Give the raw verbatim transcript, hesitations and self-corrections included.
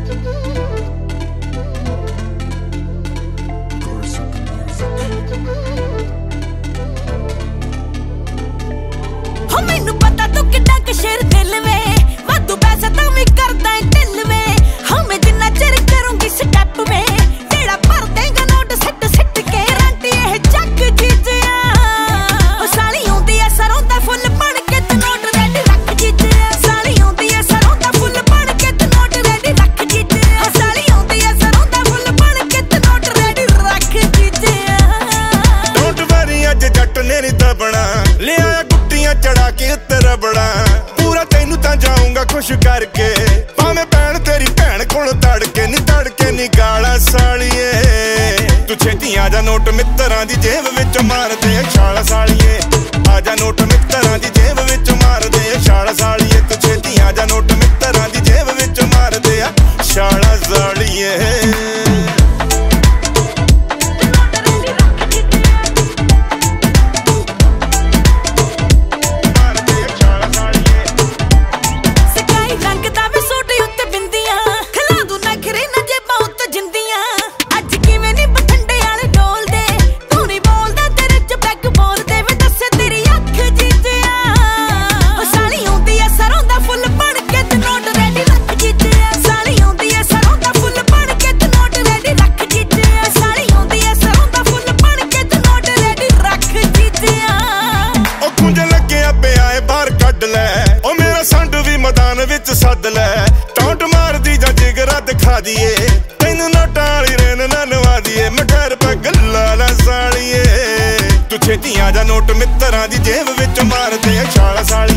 खुश करके भावे भैन तेरी भैन कोल तड़के नी तड़के नी गाला सालिए तू छेती आजा नोट मित्तरां दी जेब विच मार दे छाला सालिए आजा नोट मित्तरां दी जेब विच मार दे छाला सालिए तू छेती आजा नोट मित्तरां दी जेब विच मार दे छाला सालिए सद लै टौंट मार दी जा जिगरा दिखा दिए तैनू नोटां वाली रेन ना नवा दिए मैं ठहर पे गल्ला ला सालिए तू छेती आजा नोट मित्तरां दी जेब विच मार दे छाला साली।